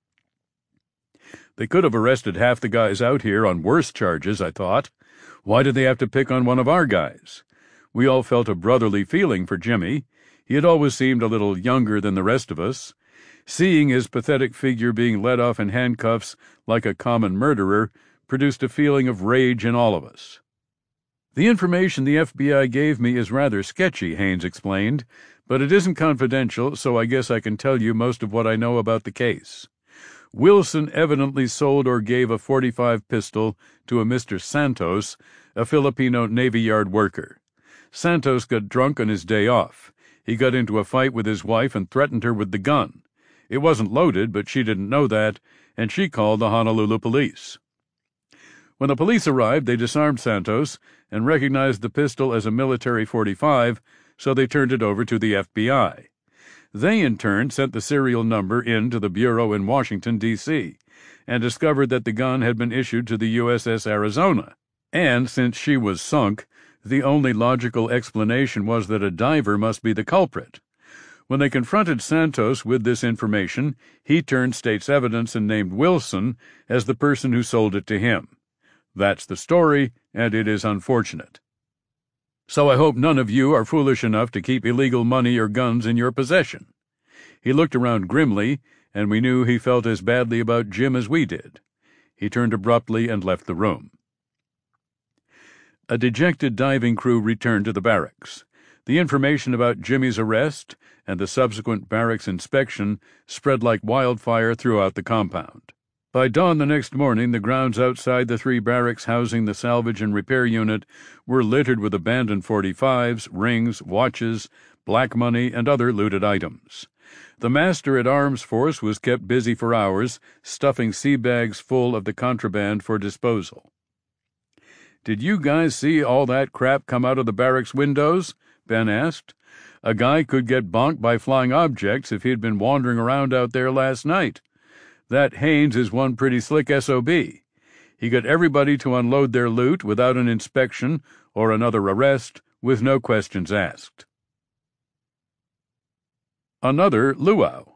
They could have arrested half the guys out here on worse charges, I thought. Why did they have to pick on one of our guys? We all felt a brotherly feeling for Jimmy. He had always seemed a little younger than the rest of us. Seeing his pathetic figure being led off in handcuffs like a common murderer produced a feeling of rage in all of us. "The information the F B I gave me is rather sketchy," Haines explained, "but it isn't confidential, so I guess I can tell you most of what I know about the case. Wilson evidently sold or gave a forty-five pistol to a Mister Santos, a Filipino Navy Yard worker. Santos got drunk on his day off. He got into a fight with his wife and threatened her with the gun. It wasn't loaded, but she didn't know that, and she called the Honolulu police. When the police arrived, they disarmed Santos and recognized the pistol as a military forty-five, so they turned it over to the F B I. They, in turn, sent the serial number in to the Bureau in Washington, D C, and discovered that the gun had been issued to the U S S Arizona. And, since she was sunk, the only logical explanation was that a diver must be the culprit. When they confronted Santos with this information, he turned state's evidence and named Wilson as the person who sold it to him. That's the story, and it is unfortunate. So I hope none of you are foolish enough to keep illegal money or guns in your possession. He looked around grimly, and we knew he felt as badly about Jim as we did. He turned abruptly and left the room. A dejected diving crew returned to the barracks. The information about Jimmy's arrest and the subsequent barracks inspection spread like wildfire throughout the compound. By dawn the next morning, the grounds outside the three barracks housing the salvage and repair unit were littered with abandoned forty-fives, rings, watches, black money, and other looted items. The master-at-arms force was kept busy for hours, stuffing sea bags full of the contraband for disposal. "Did you guys see all that crap come out of the barracks windows?" Ben asked. "A guy could get bonked by flying objects if he'd been wandering around out there last night. That Haynes is one pretty slick S O B. He got everybody to unload their loot without an inspection or another arrest, with no questions asked." Another luau.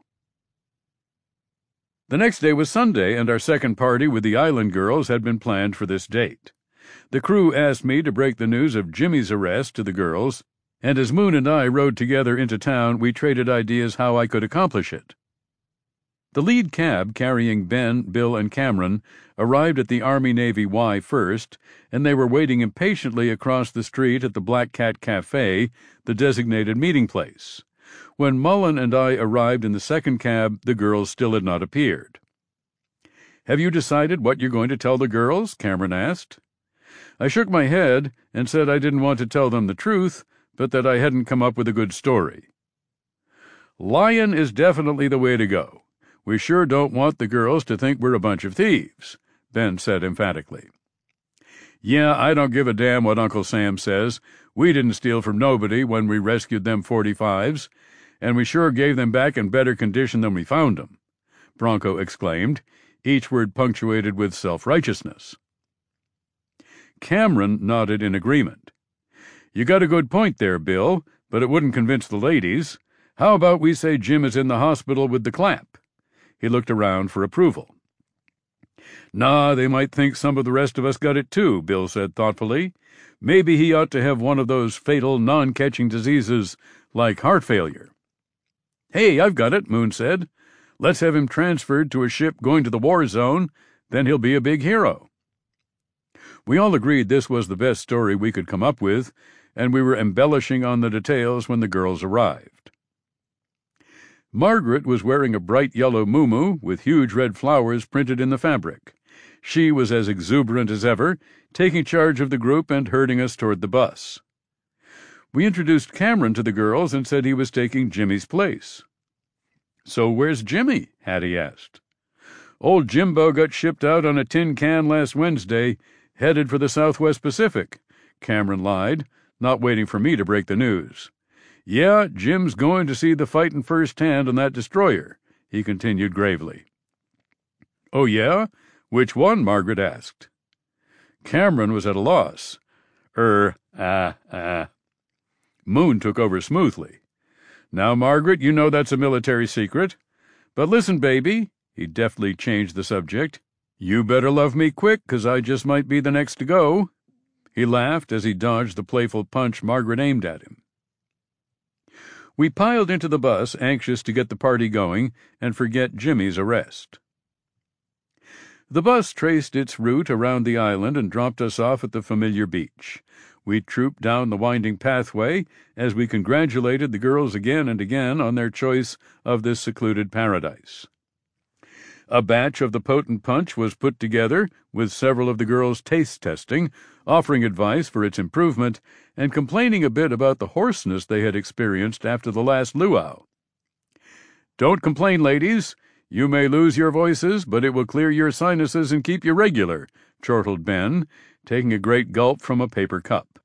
The next day was Sunday, and our second party with the island girls had been planned for this date. The crew asked me to break the news of Jimmy's arrest to the girls, and as Moon and I rode together into town, we traded ideas how I could accomplish it. The lead cab carrying Ben, Bill, and Cameron arrived at the Army-Navy Y first, and they were waiting impatiently across the street at the Black Cat Cafe, the designated meeting place. When Mullen and I arrived in the second cab, the girls still had not appeared. "Have you decided what you're going to tell the girls?" Cameron asked. I shook my head and said I didn't want to tell them the truth, but that I hadn't come up with a good story. "Lying is definitely the way to go. We sure don't want the girls to think we're a bunch of thieves," Ben said emphatically. "Yeah, I don't give a damn what Uncle Sam says. We didn't steal from nobody when we rescued them forty-fives, and we sure gave them back in better condition than we found them," Bronco exclaimed, each word punctuated with self-righteousness. Cameron nodded in agreement. "You got a good point there, Bill, but it wouldn't convince the ladies. How about we say Jim is in the hospital with the clap?" He looked around for approval. "Nah, they might think some of the rest of us got it too," Bill said thoughtfully. "Maybe he ought to have one of those fatal, non-catching diseases like heart failure." "Hey, I've got it," Moon said. "Let's have him transferred to a ship going to the war zone, then he'll be a big hero." We all agreed this was the best story we could come up with, and we were embellishing on the details when the girls arrived. Margaret was wearing a bright yellow muumuu with huge red flowers printed in the fabric. She was as exuberant as ever, taking charge of the group and herding us toward the bus. We introduced Cameron to the girls and said he was taking Jimmy's place. "So where's Jimmy?" Hattie asked. "Old Jimbo got shipped out on a tin can last Wednesday, headed for the Southwest Pacific," Cameron lied, not waiting for me to break the news. "Yeah, Jim's going to see the fightin' firsthand on that destroyer," he continued gravely. "Oh, yeah? Which one?" Margaret asked. Cameron was at a loss. Er, ah, ah. Moon took over smoothly. "Now, Margaret, you know that's a military secret. But listen, baby," he deftly changed the subject, "you better love me quick, 'cause I just might be the next to go." He laughed as he dodged the playful punch Margaret aimed at him. We piled into the bus, anxious to get the party going and forget Jimmy's arrest. The bus traced its route around the island and dropped us off at the familiar beach. We trooped down the winding pathway as we congratulated the girls again and again on their choice of this secluded paradise. A batch of the potent punch was put together, with several of the girls taste testing, offering advice for its improvement, and complaining a bit about the hoarseness they had experienced after the last luau. "Don't complain, ladies. You may lose your voices, but it will clear your sinuses and keep you regular, chortled Ben, taking a great gulp from a paper cup.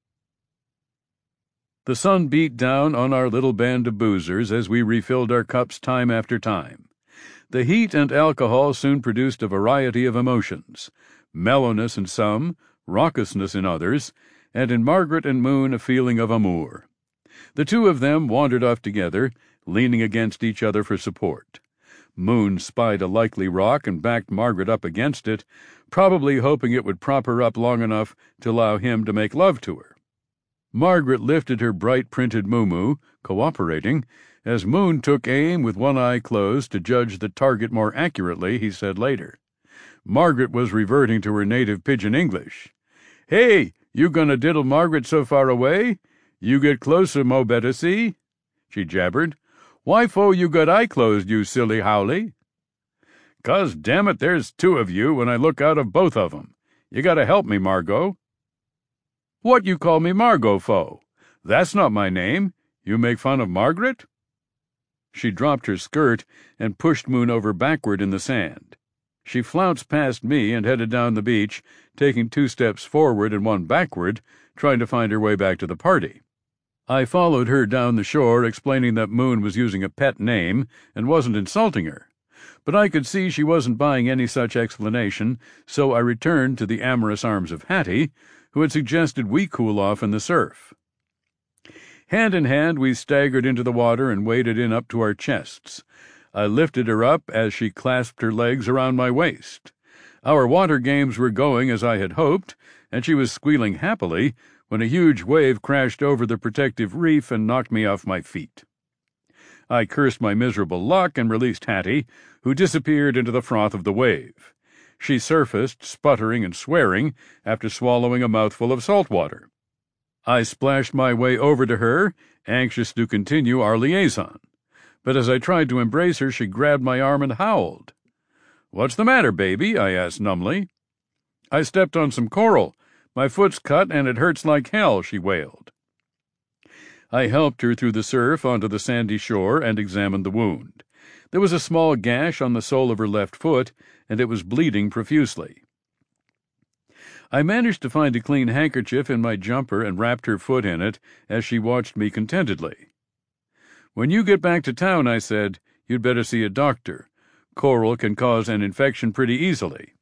The sun beat down on our little band of boozers as we refilled our cups time after time. The heat and alcohol soon produced a variety of emotions, mellowness in some, raucousness in others, and in Margaret and Moon a feeling of amour. The two of them wandered off together, leaning against each other for support. Moon spied a likely rock and backed Margaret up against it, probably hoping it would prop her up long enough to allow him to make love to her. Margaret lifted her bright-printed muumuu, cooperating, as Moon took aim with one eye closed to judge the target more accurately, he said later. Margaret was reverting to her native pidgin English. "Hey, you gonna diddle Margaret so far away? You get closer, mo better see," she jabbered. "Why fo you got eye closed, you silly howly?" "'Cause, damn it, there's two of you when I look out of both of 'em. You gotta help me, Margot." "What you call me Margot fo? That's not my name. You make fun of Margaret?" She dropped her skirt and pushed Moon over backward in the sand. She flounced past me and headed down the beach, taking two steps forward and one backward, trying to find her way back to the party. I followed her down the shore, explaining that Moon was using a pet name and wasn't insulting her. But I could see she wasn't buying any such explanation, so I returned to the amorous arms of Hattie, who had suggested we cool off in the surf. Hand in hand, we staggered into the water and waded in up to our chests. I lifted her up as she clasped her legs around my waist. Our water games were going as I had hoped, and she was squealing happily when a huge wave crashed over the protective reef and knocked me off my feet. I cursed my miserable luck and released Hattie, who disappeared into the froth of the wave. She surfaced, sputtering and swearing, after swallowing a mouthful of salt water. I splashed my way over to her, anxious to continue our liaison. But as I tried to embrace her, she grabbed my arm and howled. "What's the matter, baby?" I asked numbly. "I stepped on some coral. My foot's cut and it hurts like hell," she wailed. I helped her through the surf onto the sandy shore and examined the wound. There was a small gash on the sole of her left foot, and it was bleeding profusely. I managed to find a clean handkerchief in my jumper and wrapped her foot in it as she watched me contentedly. "When you get back to town," I said, "you'd better see a doctor. Coral can cause an infection pretty easily."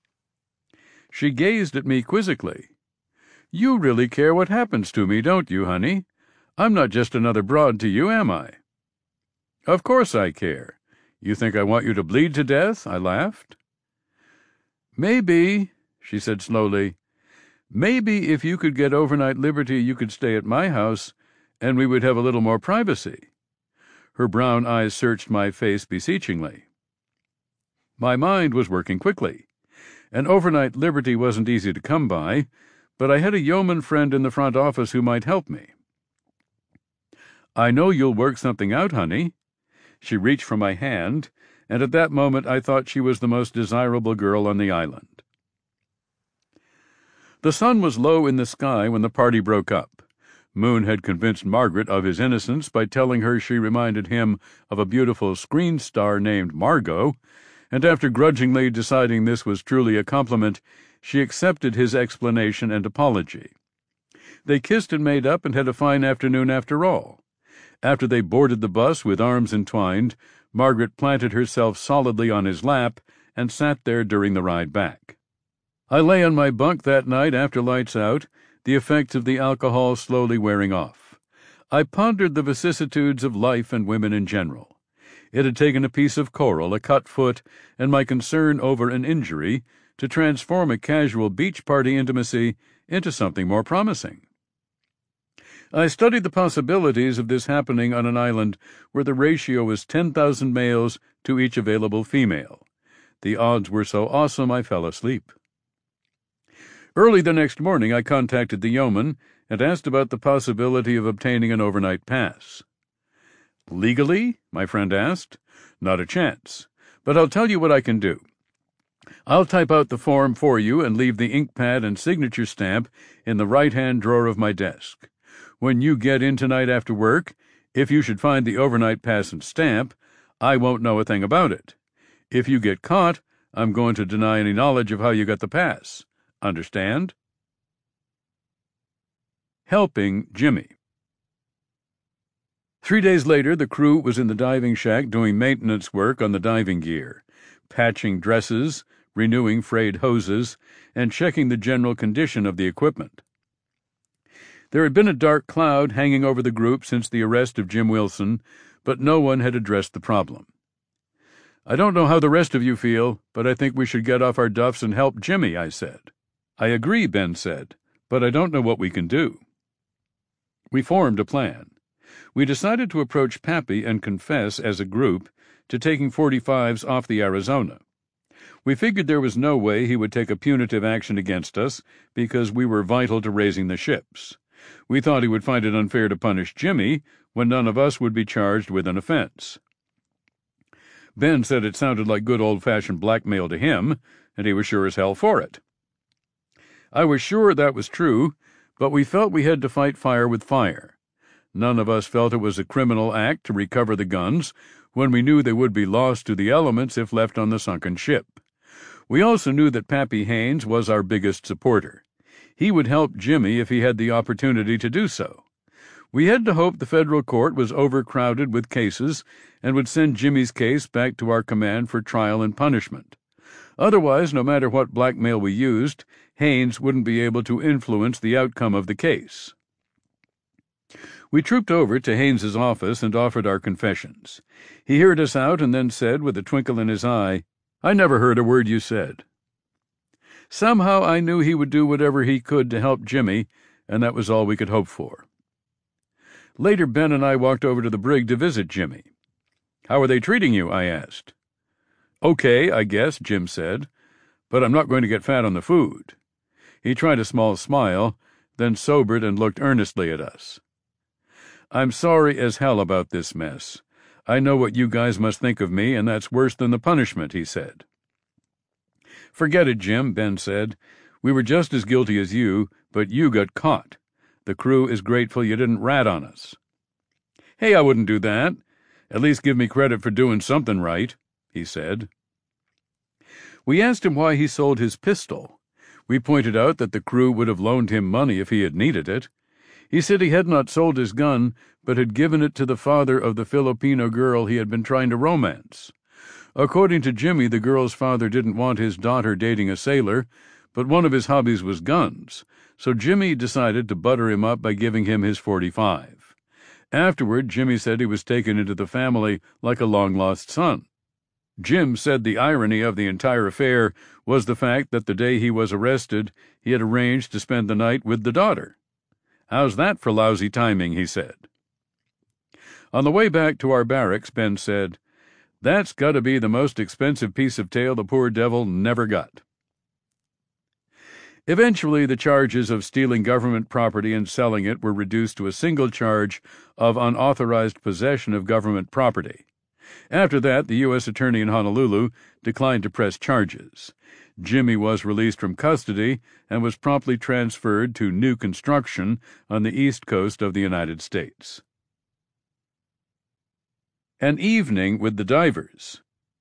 She gazed at me quizzically. "You really care what happens to me, don't you, honey? I'm not just another broad to you, am I?" "Of course I care. You think I want you to bleed to death?" I laughed. "Maybe," she said slowly. "Maybe if you could get overnight liberty you could stay at my house, and we would have a little more privacy." Her brown eyes searched my face beseechingly. My mind was working quickly. An overnight liberty wasn't easy to come by, but I had a yeoman friend in the front office who might help me. "I know you'll work something out, honey." She reached for my hand, and at that moment I thought she was the most desirable girl on the island. The sun was low in the sky when the party broke up. Moon had convinced Margaret of his innocence by telling her she reminded him of a beautiful screen star named Margot, and after grudgingly deciding this was truly a compliment, she accepted his explanation and apology. They kissed and made up and had a fine afternoon after all. After they boarded the bus with arms entwined, Margaret planted herself solidly on his lap and sat there during the ride back. I lay on my bunk that night after lights out, the effects of the alcohol slowly wearing off. I pondered the vicissitudes of life and women in general. It had taken a piece of coral, a cut foot, and my concern over an injury to transform a casual beach party intimacy into something more promising. I studied the possibilities of this happening on an island where the ratio was ten thousand males to each available female. The odds were so awesome I fell asleep. Early the next morning I contacted the yeoman and asked about the possibility of obtaining an overnight pass. "Legally?" my friend asked. "Not a chance. But I'll tell you what I can do. I'll type out the form for you and leave the ink pad and signature stamp in the right-hand drawer of my desk. When you get in tonight after work, if you should find the overnight pass and stamp, I won't know a thing about it. If you get caught, I'm going to deny any knowledge of how you got the pass. Understand? Helping Jimmy. Three days later, the crew was in the diving shack doing maintenance work on the diving gear, patching dresses, renewing frayed hoses, and checking the general condition of the equipment. There had been a dark cloud hanging over the group since the arrest of Jim Wilson, but no one had addressed the problem. I don't know how the rest of you feel, but I think we should get off our duffs and help Jimmy, I said. I agree, Ben said, but I don't know what we can do. We formed a plan. We decided to approach Pappy and confess as a group to taking forty-fives off the Arizona. We figured there was no way he would take a punitive action against us because we were vital to raising the ships. We thought he would find it unfair to punish Jimmy when none of us would be charged with an offense. Ben said it sounded like good old-fashioned blackmail to him, and he was sure as hell for it. I was sure that was true, but we felt we had to fight fire with fire. None of us felt it was a criminal act to recover the guns when we knew they would be lost to the elements if left on the sunken ship. We also knew that Pappy Haynes was our biggest supporter. He would help Jimmy if he had the opportunity to do so. We had to hope the federal court was overcrowded with cases and would send Jimmy's case back to our command for trial and punishment. Otherwise, no matter what blackmail we used, Haynes wouldn't be able to influence the outcome of the case. We trooped over to Haynes's office and offered our confessions. He heard us out and then said, with a twinkle in his eye, "I never heard a word you said." Somehow I knew he would do whatever he could to help Jimmy, and that was all we could hope for. Later, Ben and I walked over to the brig to visit Jimmy. "How are they treating you?" I asked. "Okay, I guess," Jim said, "but I'm not going to get fat on the food." He tried a small smile, then sobered and looked earnestly at us. "I'm sorry as hell about this mess. I know what you guys must think of me, and that's worse than the punishment," he said. "Forget it, Jim," Ben said. "We were just as guilty as you, but you got caught. The crew is grateful you didn't rat on us." "Hey, I wouldn't do that. At least give me credit for doing something right," he said. We asked him why he sold his pistol. We pointed out that the crew would have loaned him money if he had needed it. He said he had not sold his gun, but had given it to the father of the Filipino girl he had been trying to romance. According to Jimmy, the girl's father didn't want his daughter dating a sailor, but one of his hobbies was guns, so Jimmy decided to butter him up by giving him his forty-five. Afterward, Jimmy said he was taken into the family like a long-lost son. Jim said the irony of the entire affair was the fact that the day he was arrested, he had arranged to spend the night with the daughter. "How's that for lousy timing?" he said. On the way back to our barracks, Ben said, "That's got to be the most expensive piece of tail the poor devil never got." Eventually, the charges of stealing government property and selling it were reduced to a single charge of unauthorized possession of government property. After that, the U S attorney in Honolulu declined to press charges. Jimmy was released from custody and was promptly transferred to new construction on the east coast of the United States. An evening with the divers.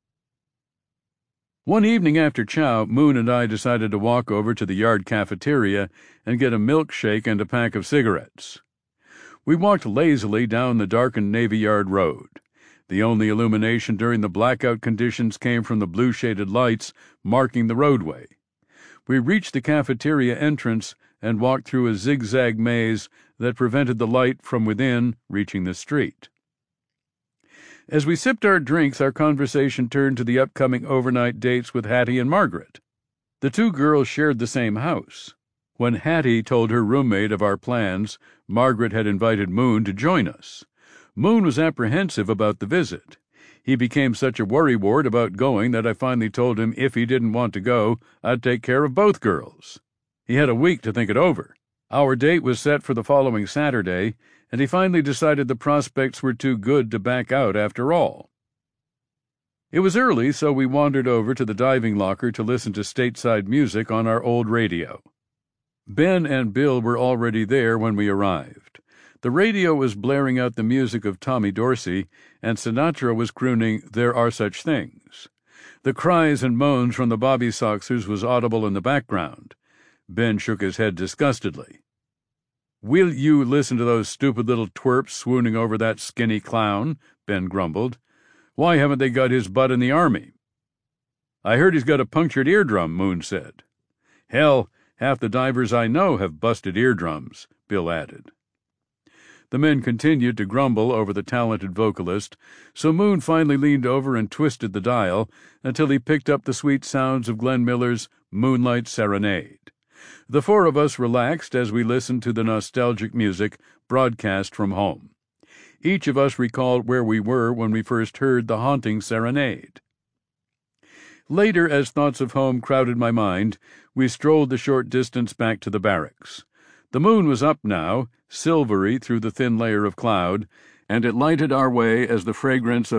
One evening after chow, Moon and I decided to walk over to the yard cafeteria and get a milkshake and a pack of cigarettes. We walked lazily down the darkened Navy Yard road. The only illumination during the blackout conditions came from the blue-shaded lights marking the roadway. We reached the cafeteria entrance and walked through a zigzag maze that prevented the light from within reaching the street. As we sipped our drinks, our conversation turned to the upcoming overnight dates with Hattie and Margaret. The two girls shared the same house. When Hattie told her roommate of our plans, Margaret had invited Moon to join us. Moon was apprehensive about the visit. He became such a worrywart about going that I finally told him if he didn't want to go, I'd take care of both girls. He had a week to think it over. Our date was set for the following Saturday, and he finally decided the prospects were too good to back out after all. It was early, so we wandered over to the diving locker to listen to stateside music on our old radio. Ben and Bill were already there when we arrived. The radio was blaring out the music of Tommy Dorsey, and Sinatra was crooning "There Are Such Things." The cries and moans from the Bobby Soxers was audible in the background. Ben shook his head disgustedly. "Will you listen to those stupid little twerps swooning over that skinny clown?" Ben grumbled. "Why haven't they got his butt in the Army?" "I heard he's got a punctured eardrum," Moon said. "Hell, half the divers I know have busted eardrums," Bill added. The men continued to grumble over the talented vocalist, so Moon finally leaned over and twisted the dial until he picked up the sweet sounds of Glenn Miller's Moonlight Serenade. The four of us relaxed as we listened to the nostalgic music broadcast from home. Each of us recalled where we were when we first heard the haunting serenade. Later, as thoughts of home crowded my mind, we strolled the short distance back to the barracks. The moon was up now, silvery through the thin layer of cloud, and it lighted our way as the fragrance of